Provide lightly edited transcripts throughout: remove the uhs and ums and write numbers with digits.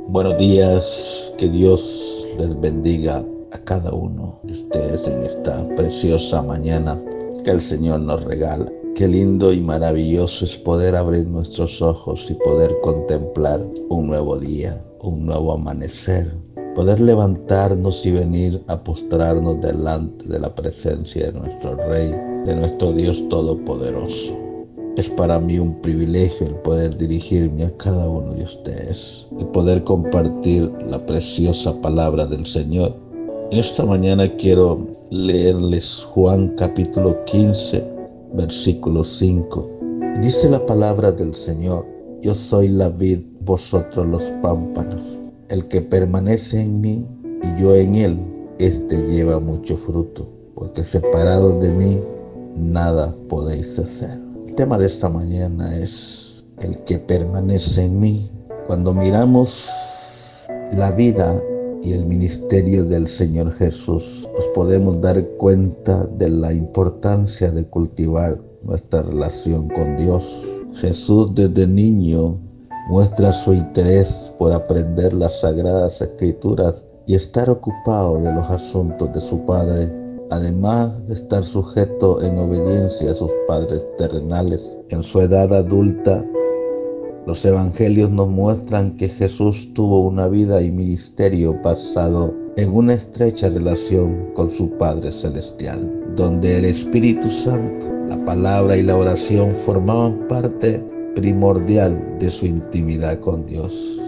Buenos días, que Dios les bendiga a cada uno de ustedes en esta preciosa mañana que el Señor nos regala. Qué lindo y maravilloso es poder abrir nuestros ojos y poder contemplar un nuevo día, un nuevo amanecer, poder levantarnos y venir a postrarnos delante de la presencia de nuestro Rey, de nuestro Dios Todopoderoso. Es para mí un privilegio el poder dirigirme a cada uno de ustedes y poder compartir la preciosa palabra del Señor. Esta mañana quiero leerles Juan capítulo 15, versículo 5. Dice la palabra del Señor: yo soy la vid, vosotros los pámpanos. El que permanece en mí y yo en él, éste lleva mucho fruto, porque separados de mí nada podéis hacer. El tema de esta mañana es el que permanece en mí. Cuando miramos la vida y el ministerio del Señor Jesús, nos podemos dar cuenta de la importancia de cultivar nuestra relación con Dios. Jesús desde niño muestra su interés por aprender las sagradas escrituras y estar ocupado de los asuntos de su Padre, además de estar sujeto en obediencia a sus padres terrenales. En su edad adulta, los evangelios nos muestran que Jesús tuvo una vida y ministerio basado en una estrecha relación con su Padre Celestial, donde el Espíritu Santo, la palabra y la oración formaban parte primordial de su intimidad con Dios.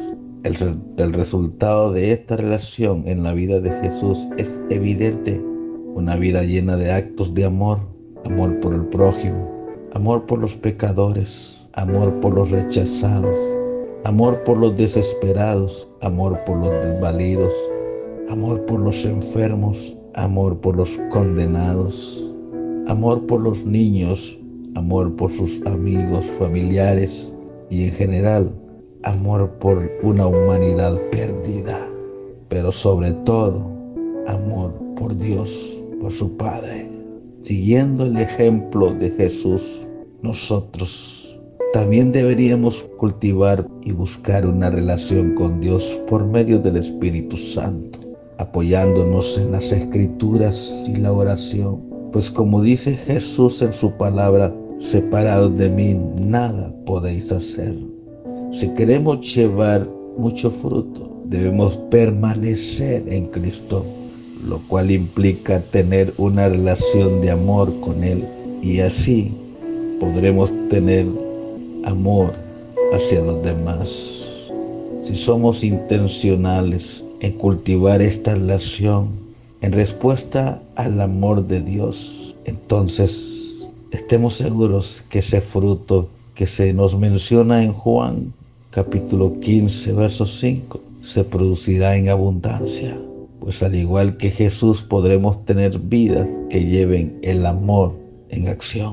El resultado de esta relación en la vida de Jesús es evidente: una vida llena de actos de amor, amor por el prójimo, amor por los pecadores, amor por los rechazados, amor por los desesperados, amor por los desvalidos, amor por los enfermos, amor por los condenados, amor por los niños, amor por sus amigos, familiares y en general, amor por una humanidad perdida, pero sobre todo, amor por Dios, por su Padre. Siguiendo el ejemplo de Jesús, nosotros también deberíamos cultivar y buscar una relación con Dios por medio del Espíritu Santo, apoyándonos en las Escrituras y la oración. Pues como dice Jesús en su palabra, separados de mí nada podéis hacer. Si queremos llevar mucho fruto, debemos permanecer en Cristo, lo cual implica tener una relación de amor con Él, y así podremos tener amor hacia los demás. Si somos intencionales en cultivar esta relación en respuesta al amor de Dios, entonces estemos seguros que ese fruto que se nos menciona en Juan capítulo 15, verso 5, se producirá en abundancia. Pues al igual que Jesús podremos tener vidas que lleven el amor en acción,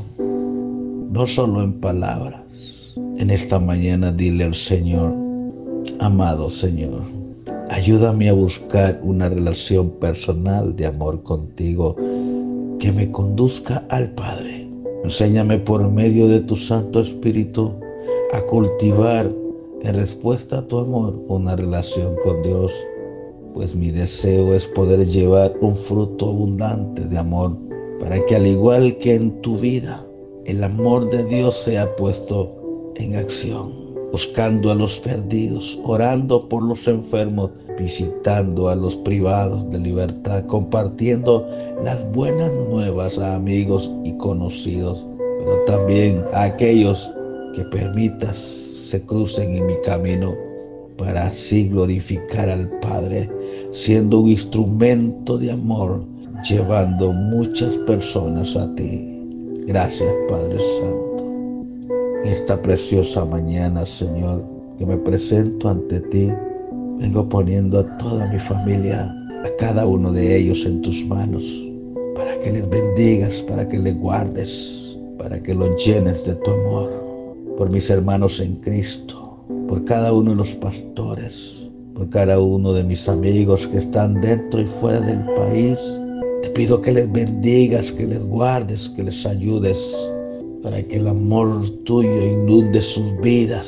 no solo en palabras. En esta mañana dile al Señor: amado Señor, ayúdame a buscar una relación personal de amor contigo que me conduzca al Padre. Enséñame por medio de tu Santo Espíritu a cultivar en respuesta a tu amor una relación con Dios, pues mi deseo es poder llevar un fruto abundante de amor, para que al igual que en tu vida, el amor de Dios sea puesto en acción, buscando a los perdidos, orando por los enfermos, visitando a los privados de libertad, compartiendo las buenas nuevas a amigos y conocidos, pero también a aquellos que permitas se crucen en mi camino, para así glorificar al Padre, siendo un instrumento de amor, llevando muchas personas a ti. Gracias, Padre Santo. En esta preciosa mañana, Señor, que me presento ante ti, vengo poniendo a toda mi familia, a cada uno de ellos en tus manos, para que les bendigas, para que les guardes, para que los llenes de tu amor. Por mis hermanos en Cristo, por cada uno de los pastores, por cada uno de mis amigos que están dentro y fuera del país. Te pido que les bendigas, que les guardes, que les ayudes, para que el amor tuyo inunde sus vidas,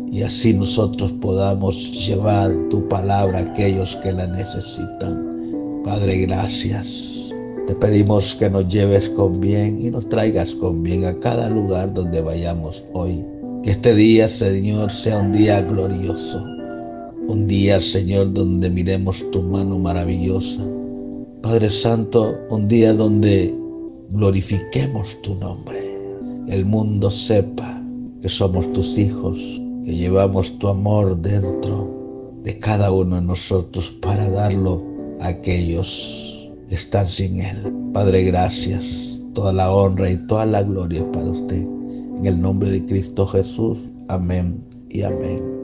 y así nosotros podamos llevar tu palabra a aquellos que la necesitan. Padre, gracias. Te pedimos que nos lleves con bien y nos traigas con bien a cada lugar donde vayamos hoy. Que este día, Señor, sea un día glorioso. Un día, Señor, donde miremos tu mano maravillosa. Padre Santo, un día donde glorifiquemos tu nombre. El mundo sepa que somos tus hijos, que llevamos tu amor dentro de cada uno de nosotros para darlo a aquellos que están sin él. Padre, gracias. Toda la honra y toda la gloria es para usted. En el nombre de Cristo Jesús. Amén y amén.